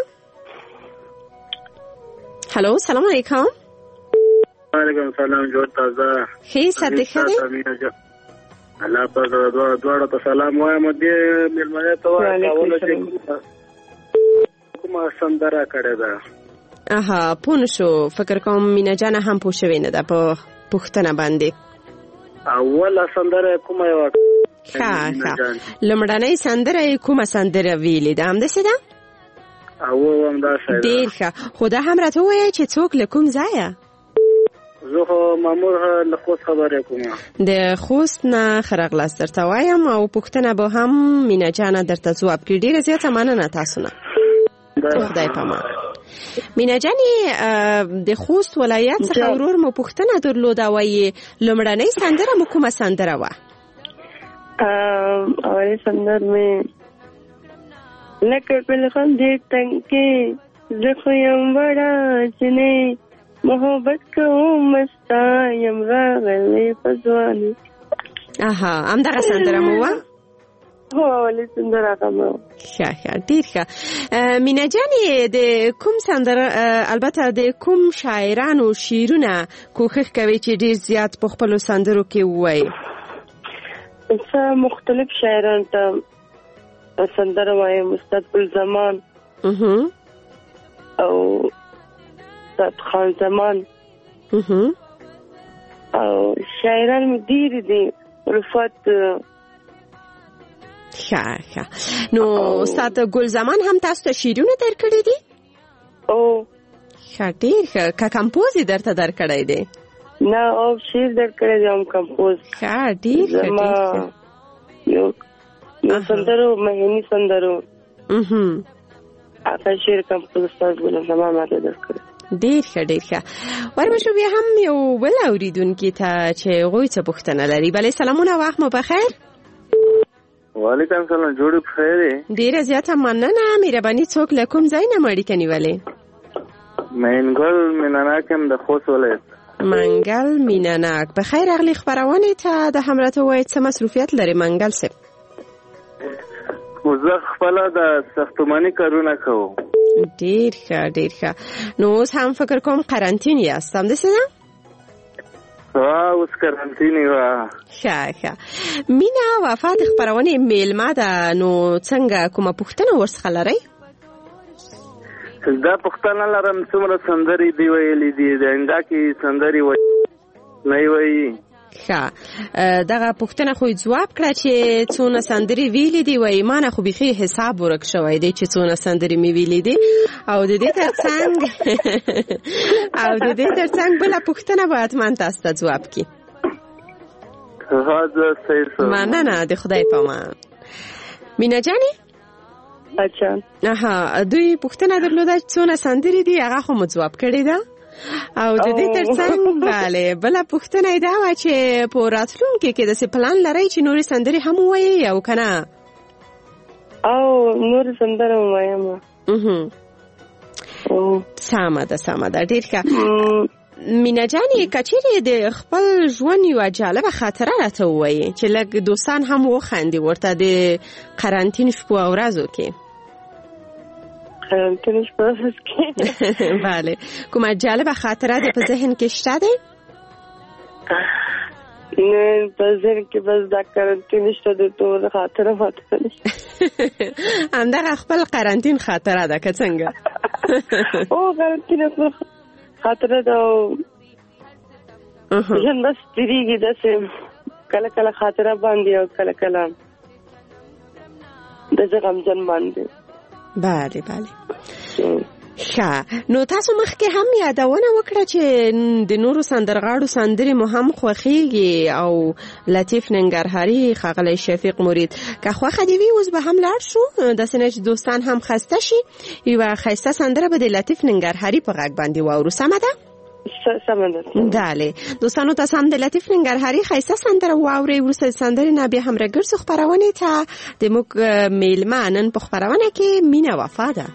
J: هلو سلام علیکم.
N: وعلیکم سلام جوړ تازه
J: ښه ساده ښه
N: الله پاک دوړو ته سلام وایم دې ملمنه ته وایم چې کومه سندره کړې ده.
J: پون شو فکر کوم مینا جان هم پوښوي نه ده په پښتنه باندې
N: اوله سندره کومه یو
J: ښه لمړنۍ سندره کومه سندره ویلې ده هم دسه ده
N: او هم دا څه
J: ډیر ښه خدا هم راته وایي چې څوک له کوم ځایه؟
N: زه مامور له خوست خبرې کوم.
J: د خوست نه خرغلاس درته وایم او پوښتنه به هم مینا جان درته ځواب کړي. ډیره زیاته مننه تاسو نه. خدای پامان. مینا جانې د خوست ولایت څخه ورور مو پوښتنه درلوده وایي لومړنۍ سندره مو کومه سندره وه؟
M: اولې سندره مې لکه ګل خندې تنګ کې زه خو یم وړه جنې محبت کوم مستا یم راغلی په ځواني.
J: همدغه سندره مو وه؟
M: ولې سندره کوم
J: ښه ډیر ښه. مینا جانې د کوم سندره البته د کوم شاعرانو شعرونه کوښښ کوي چې ډیر زیات په خپلو سندرو کې ووایي؟
M: زه مختلف شاعرانو ته سندره وایم. استاد ګلزمان او استاد خان زمان او شاعران مې ډیر دي. رفعت
J: ښه نو استاد ګل زمان هم تاسو ته شعرونه درکړي دي؟
M: او
J: ښه ډیر ښه که کمپوز یې درته درکړی دی؟
M: نه او شعر درکړی دی هم کمپوز.
J: ښه ډیر ښه
M: یو سندرو مهینی سندرو هغه شعر کمپوز استاد ګل زمان ماته درکړی.
J: ډیر ښه ورمشو بیا هم یو بل اوریدونکي ته چې هغوی څه پوښتنه لري. بله سلامونه، وخت مو بخیر.
Q: وعلیکم سلام، جوړې بخیر.
J: ډیره زیاته مننه. مهرباني څوک له کوم ځای نه اړیکه نیولې؟
Q: منګل میناناک هم د خوست ولایت.
J: منګل میناناک، بخیر راغلی. خپرونې ته د همراته وایي څه مصروفیت لري منګل صاحب؟
Q: زه خپله د ساختماني کارونه کوم.
J: ډیر ښه. نو اوس هم فکر کوم قرنطین یاست، همداسې نه؟
Q: اوس قرنطین یو.
J: ښه. مینا وفا د خپرونې میلمه ده، نو څنګه کومه پوښتنه ورڅخه لرئ؟
Q: دا پوښتنه لرم څومره سندرې دی ویلې دي، د انډا کې سندرې نه وایي.
J: ښه، دغه پوښتنه خو جواب کړه چې څونه سندرې ویلې دي، وایي ما نه خو بیخي حساب ورک شوی دی چې څونه سندرې مې ویلې دي. او د دې ترڅنګ بله پوښتنه باید من تاسو ته جواب کړي. مننه، د خدای په امان. مینا جانې، اچھا دوی پوښتنه درلوده څونه سندرې دي، هغه خو مو جواب کړې ده. او د دې ترڅنګ بله بله پوښتنه یې دا وه چې په راتلونکي کې داسې پلان لرئ چې نورې سندرې هم ووایئ او که نه؟
M: او نورې سندرې هم وایم.
J: سمه ده. ډېر ښه. مینا جانې، که چیرې د خپل ژوند یوه جالبه خاطره راته ووایي چې لږ دوستان هم وخندي ورته د قرنطین شپو او ورځو کې؟ بله، کومه جالبه خاطره دې په ذهن کې شته دی؟
M: نه، په ذهن کې بس دا قرنطین شته دی، ټول خاطره
J: همدغه خپل قرنطین خاطره ده که څنګه؟
M: او قرنطین خاطره ده او ژوند بس تېرېږي داسې کله کله خاطره باندې او کله کله داسې غمجن باندې.
J: بله. ښه، نو تاسو مخکې هم یادونه وکړه چې د نورو سندرغاړو سندرې مو هم خوښیږي او لطیف ننګرهاري، ښاغلی شفیق مرید، که خوښه دې وي اوس به هم لاړ شو داسې نه چې دوستان هم خسته شي، یوه ښایسته سندره به د لطیف ننګرهاري په غږ باندې واورو. سمه ده؟ بله، دوستانو تاسو هم د لطیف ننګرهاري ښایسته سندره واورئ. وروسته د سندرې نه بیا هم راګرځو خپرونې ته. د موږ میلمه نن په خپرونه کې مینا وفا ده.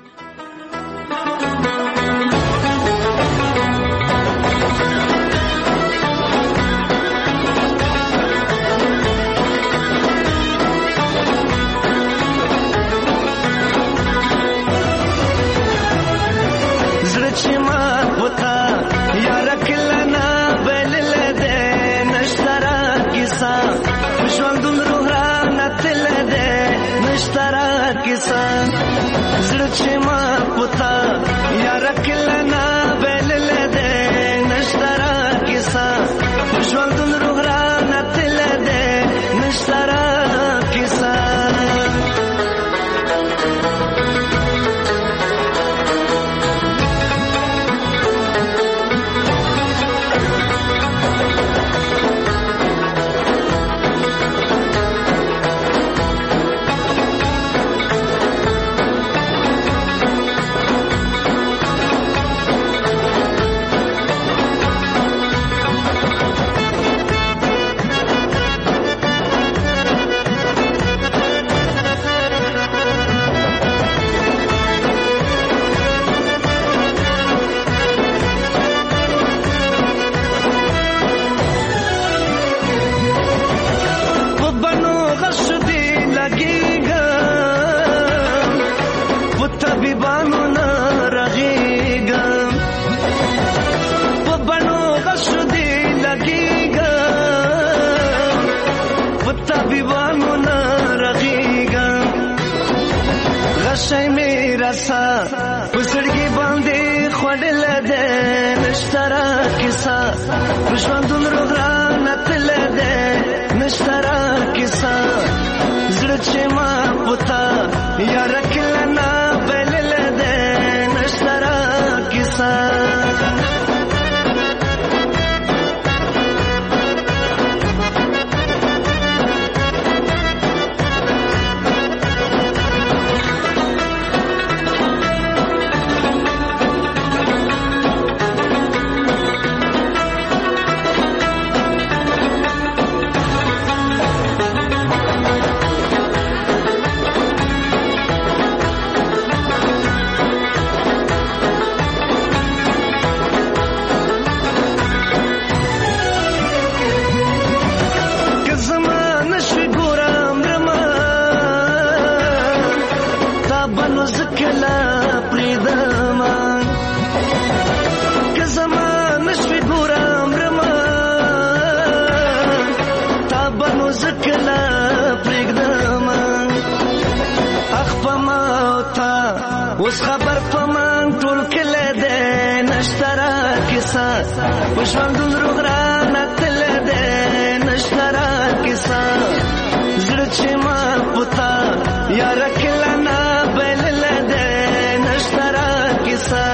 L: اوس خبر پمان ټول کله ده نشترا کیسه وشوند روغرا نتل ده نشترا کیسه زړه چې ما پتا یار کله نه بل ده نشترا کیسه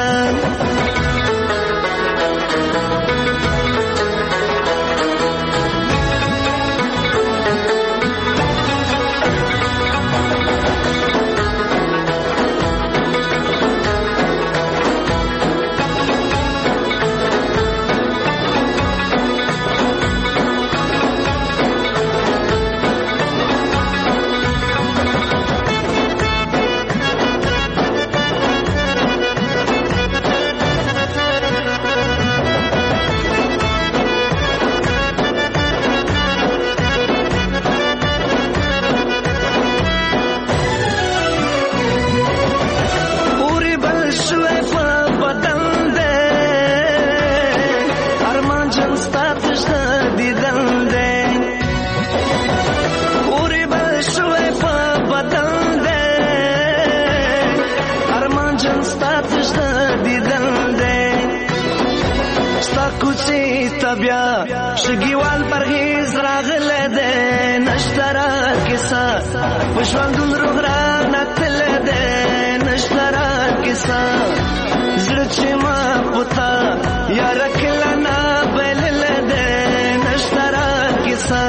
L: بیا شګیوال پرهیز راغله ده نشترا کیسه وشوندون روغرا نتل ده نشترا کیسه زړه چې ما پتا یار کله نه بل ده نشترا کیسه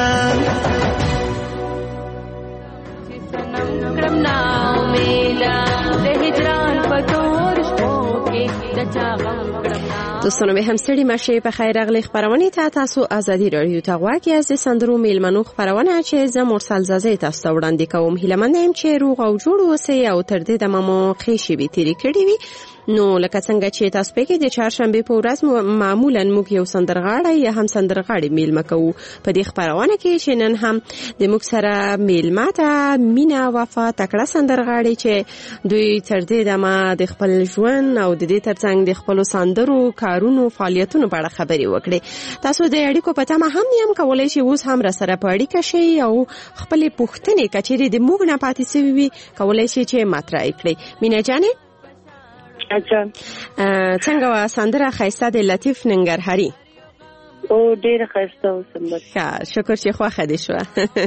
E: کرم نا امیدا د هجران پتور شپو کې د چاغم
J: دوستانو به همستړي مشه په خیر اغلی خبرونه تاسو ازادي رادیو ته غواړئ از سندرو میلمنو خبرونه چې ز مرسل زازه تاسو وړاندې کوم هیله مندم چې روغ او جوړ اوسئ او تر دې د مامو خېشي به تیری کړی وي نو لکه څنګه چې تاسو پکې د چهارشنبه په ورځ معمولا موږ یو سندرغاړی یا هم سندرغاړي میلمه کوو په دې خبرونه کې چې نن هم د موږ سره میلمه ته مینا وفا تکړه سندرغاړي چې دوی تر دې دمه د خپل ژوند او د دې ترڅنګ د خپل سندرو کارونو فعالیتونو په اړه خبري وکړي تاسو د اړیکو په تمه هم یم کولای شئ اوس هم را سره په اړیکه شئ او خپل پوښتنې کچېرې د موږ نه پاتې شوي وي کولای شئ چې مطرح کړئ مینا جانې
M: اچھا
J: څنګه وا سندره خیسته د لطیف ننګرهاري
M: او ډیر خیسته وسمبل
J: ښه شکر چې خوښه دې شو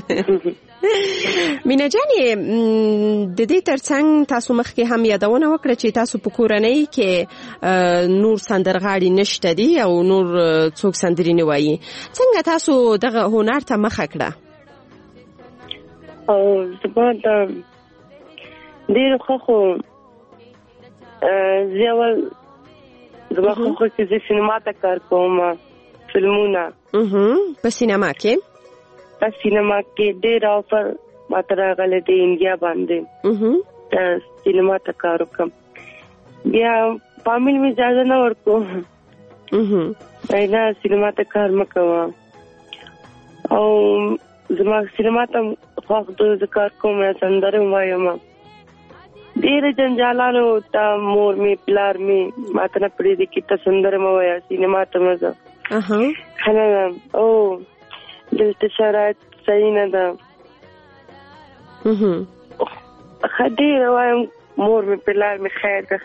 J: مینا جانې د دې ترڅنګ تاسو مخکې هم یادونه وکړه چې تاسو په کورنۍ کې نور سندرغاړي نشته دي او نور څوک سندري نه وایي څنګه تاسو دغه هنر ته مخه کړه
M: او زباده ډیر خو زیول زما خو چې سینما ته کار کوم فلمونه
J: په سینما کې ډېر افر ماته راغله د انډیا باندې سینما ته کار وکم بیا فامیل می اجازه نه ورکو نه سینما ته کار مکوا او زما سینما ته خو د کار کوم سندره وایم ډېر جنجالانو ته مور می پلار می ماته نه پړې دي کې ته سندره مو وایا سینما ته مزه خنه او دلته شرایط صحیح نه ده خدای وایم مور می پلار می خیر ده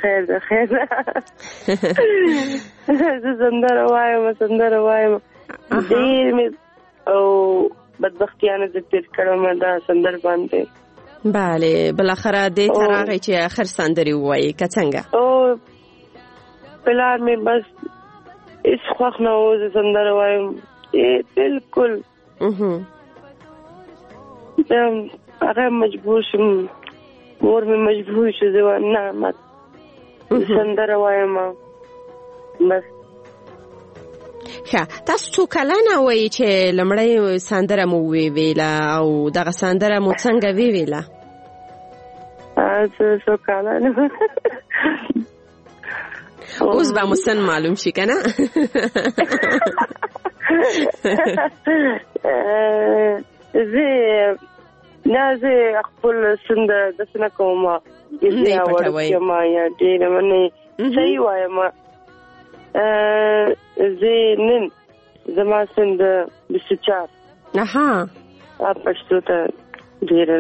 J: سندره وایم ډېر می او بدبختیانه د تیر کړم دا سندره باندې بله بالاخره دې تراغی چې اخر سندري وایي که څنګه
M: او پلار می بس اس خوښ نه و سندره وایم بالکل هغه مجبور شم مور می مجبور شو زه نه ما سندره وایم بس
J: ښه تاسو څو کلونه وایي چې لمړی سندره مو ویله او دغه سندره مو څنګه ویله
M: څو کلونه
J: اوس به مو سن معلوم شي که نه
M: زه خپل سن داسې نه کوم یا وړوکې ما یا ډېره منې صحیح وایم زه نن زما سن د 24
J: پښتو ته
M: ډېر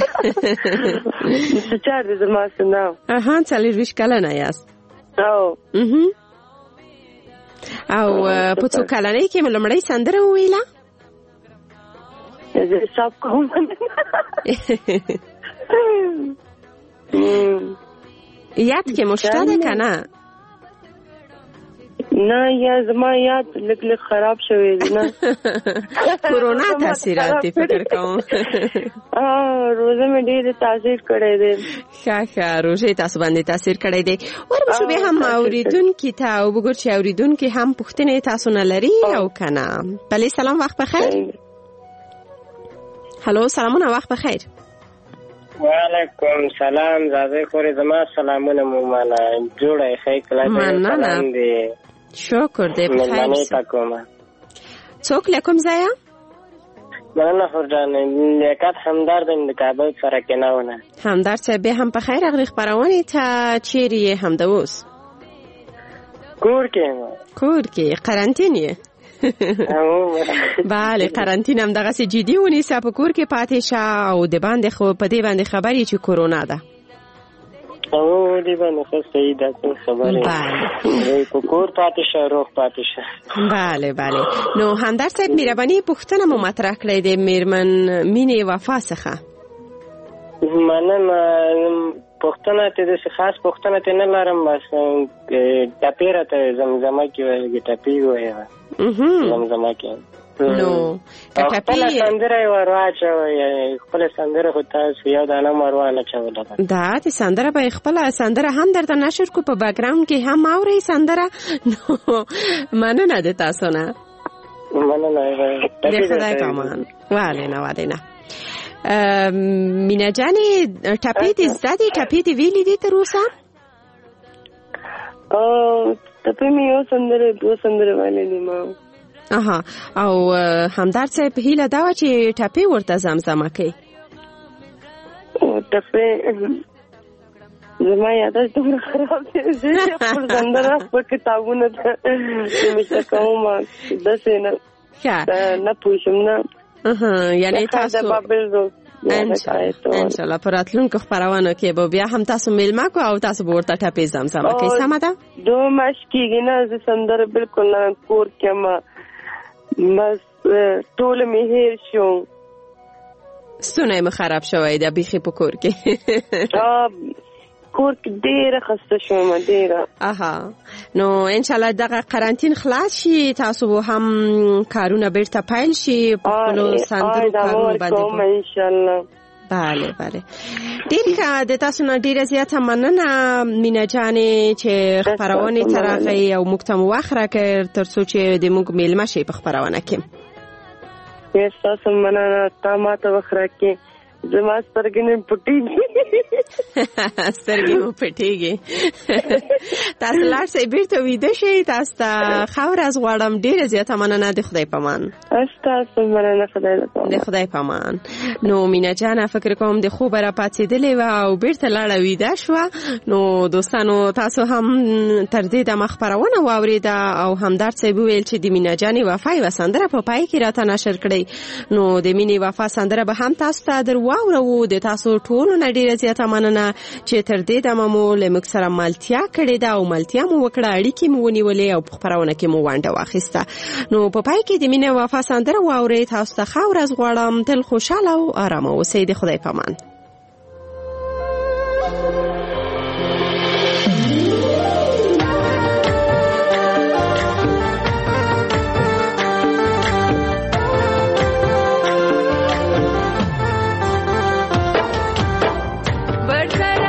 M: څه چار دې زما سره
J: اها 40 کلنه یاست
M: او
J: په څو کلنۍ کې لومړی سندره وویله
M: زه حساب کوم
J: یاد کې مشته ده که نه
M: نه یا زما یاد لږ خراب شوی دی نه
J: کورونا تاثیرات دی فکر کوم
M: روزه مې ډېر تاثیر کړی دی
J: ښه روژې تاسو باندې تاثیر کړی دی ورپسې بیا هم اورېدونکي ته وګور چې اورېدونکي هم پوښتنې تاسو نه لري او که نه بلې سلام وخت بخیر هلو سلامونه وخت بخیر
R: وعلیکم سلام زازې خورې زما سلامونه مو ماله جوړه ښه کله
J: مننه شکر دی بخیر څوک له کوم ځایه
R: مننه خورجان لیاقت همدرد د کابل سره کېناونه
J: همدرد صاحب بیا هم په خیر راغلې خپرونې ته چیرې یې همدا اوس
R: کور
J: کې قرنطین یې بله قرنطین هم دغسې جدي ونیسه په کور کې پاتې شه او د باندې په دې باندې خبر یې چې کورونا ده
R: دې باندې خو صحیح ده خبرې په کور پاتې شه روغ پاتې شه
J: بله نو همدرد صاحب مهرباني پوښتنه مو مطرح کړی د میرمن مینې وفا څخه
R: مننه پوښتنه ته داسې خاص پوښتنه ته نه لرم بس ټپې راته زمزمه کې وایي ټپې وایي زمزمه کې
J: نو
R: خپله سندره یې ور واچوئ خپله سندره خو تاسو یو دانه هم ور وانچوله
J: دا د سندره به خپله سندره هم درته نشر کو په بیکګراوند کې هم اورئ سندره نو مننه د تاسو نه
R: مننه
J: د خدای په امان والینه مینا جانې ټپې دې زده دي ټپې دې ویلې دي تر اوسه
M: ټپې مې یو سندره دوه سندره ویلې دي ما
J: او همدرد صاحب هیله دا وه چې ټپې ورته زمزمه کوي
M: ټپې زما یادښت دومره خراب دی زه خپل سندره خپل کتابونه مې کوم داسې نه پوښم نه
J: یعنی تاسو انشاءالله پر راتلونکو خپرونو کې به بیا هم تاسو میلمه کو او تاسو به ورته ټپې زمزمه کوئ سمه ده
M: دوه میاشتې کېږي نه زه سندره بلکل نه کور کې یم بس ټوله مې هیر شو
J: ستونی مې خراب شوی ده بیخي په کور کې
M: کور کې ډېره خسته شوم ډېره
J: نو انشاءالله دغه قرنطین خلاص شي تاسو هم کارونه بیرته پیل شي په خپلو سندرو کارونو باندې
M: انشاءالله
J: بله ډېر ښه د تاسو نه ډېره زیاته مننه مینا جانې چې خپرونې ته راغئ او موږ ته مو وخت راکړ تر څو چې د موږ میلمه شئ په خپرونه کې
M: ستاسو مننه تا ما ته وخت راکړې زما سترګې مې
J: پټېږي تاسو لاړ شئ بیرته ویده شئ تاسو ته ښه ورځ غواړم ډېره زیاته مننه د خدای په امان
M: ستاسو مننه
J: د خدای په امان نو مینا جانه فکر کوم د خوبه راپاڅېدلې وه او بیرته لاړه ویده شوه نو دوستانو تاسو هم تر دې دمه خپرونه واورېده او همدرد صاحب وویل چې د مینا جانې وفا یوه سندره په پای کې راته نشر کړئ نو د مینې وفا سندره به هم تاسو ته در واورو د تاسو ټولو نه ډېره زیاته مننه چې تر دې دمه مو له موږ سره ملتیا کړې ده او ملتیا مو وکړه اړیکې مو ونیولې او په خپرونه کې مو ونډه واخیسته نو په پای کې د مینې وفا سندره واورئ تاسو ته ښه ورځ غواړم تل خوشحاله او ارامه اوسئ د خدای په امان
E: برسر